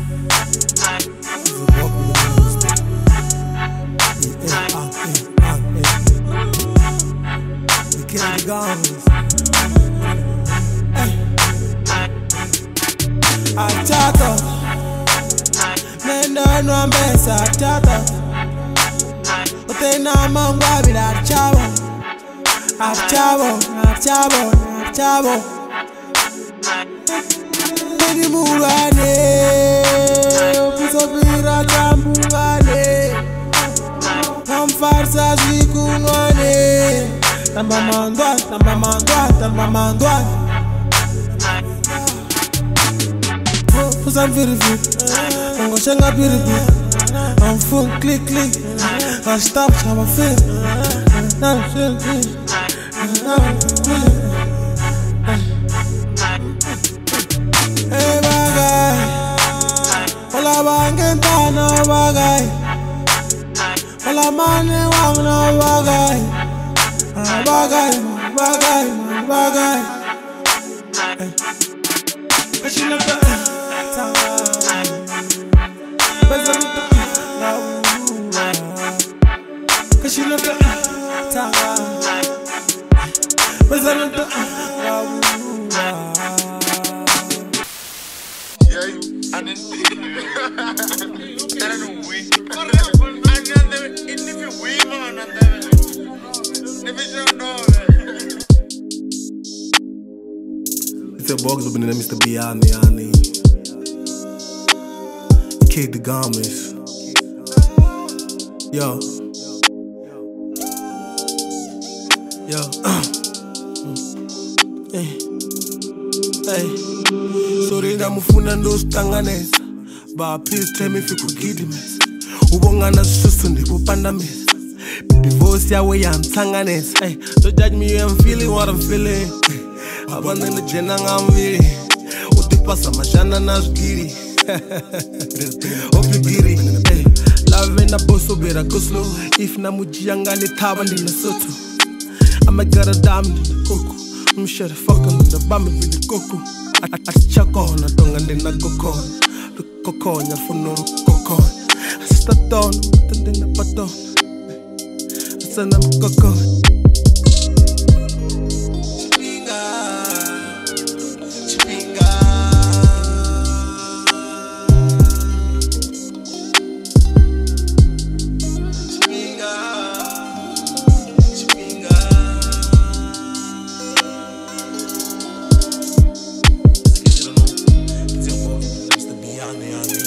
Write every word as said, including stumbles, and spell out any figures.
Achata, nenda nwambesa achata. Utena mangwa bila chavo, achavo, achavo, achavo. Beni murane, pisopira chambungane. Namfarsa zikunwane. Tamba mandwa, tamba mandwa, tamba mandwa. I'm very good. I'm gonna sing up really good. I'm full click click. I stop, how I feel. I'm feeling good. Hey, bagay. Wala bangin ta na bagay. Wala mani wang na bagay. Bagay, bagay, bagay. Cause you know that. Cause you know the time. But I don't know. Yeah, I didn't see it. I don't know. We. I don't know. If you win, man, I don't know. If you don't know. It's a box opening, Mister Biani, Ani. Kid the Gomez. Yo. Yo. Hey. Hey. Sorry na mufuna ndo stanganeza. But please tell me if you could give me. Ubongana susu ndipo panda mesa. Divorce ya way I'm tanganeza. Hey. Don't judge me, I'm feeling what I'm feeling. Abandon the jena ngamviri. Utipasa mashana na zgiri. Hope you get it. Hey. Love in a boss so better go slow. If na mujiyanga ni tawa ndi na soto. I'ma get a diamond in the coco. I'm sure the fuck I'm in the bomb with the coco. I I chuck on a tongue and then I go con. The coco on your phone no coco. I start on and then I put on. I send them coco. Mister Biani,